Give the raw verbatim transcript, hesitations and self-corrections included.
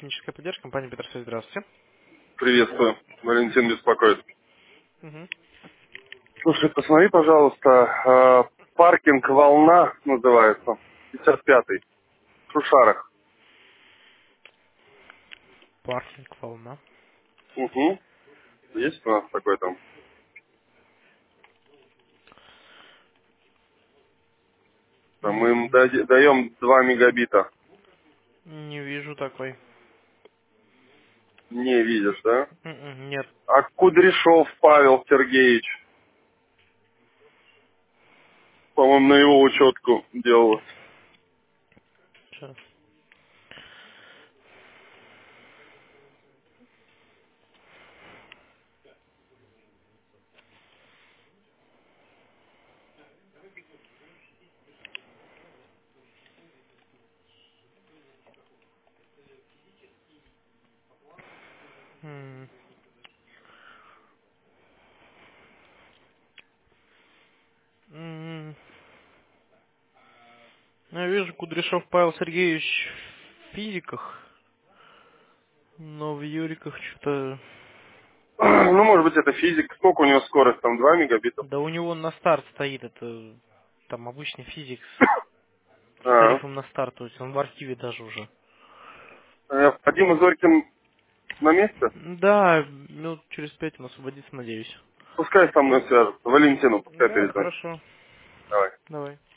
техническая поддержка, компания Петерсовет, здравствуйте. Приветствую. Валентин беспокоит. Угу. Слушай, посмотри, пожалуйста, э, паркинг «Волна» называется, пятьдесят пятый, в Шушарах. Паркинг, волна. Угу. Есть у нас такой там? Там мы им М, даде- даем два мегабита. Не вижу такой. Не видишь, да? М-м, Нет. А Кудряшов Павел Сергеевич, по-моему, на его учетку делалось. Сейчас. М, м, Я вижу Кудряшов Павел Сергеевич в физиках, но в юриках что-то... Ну, может быть, это физик. Сколько у него скорость? Там два мегабита. Да у него на старт стоит, это там обычный физик с, с А, тарифом на старт, то есть он в архиве даже уже. э, Вадим Зорькин на месте? Да, минут через пять он освободится, надеюсь. Пускай со мной свяжется. Валентину пускай Да, перезвонит. хорошо. Давай. Давай.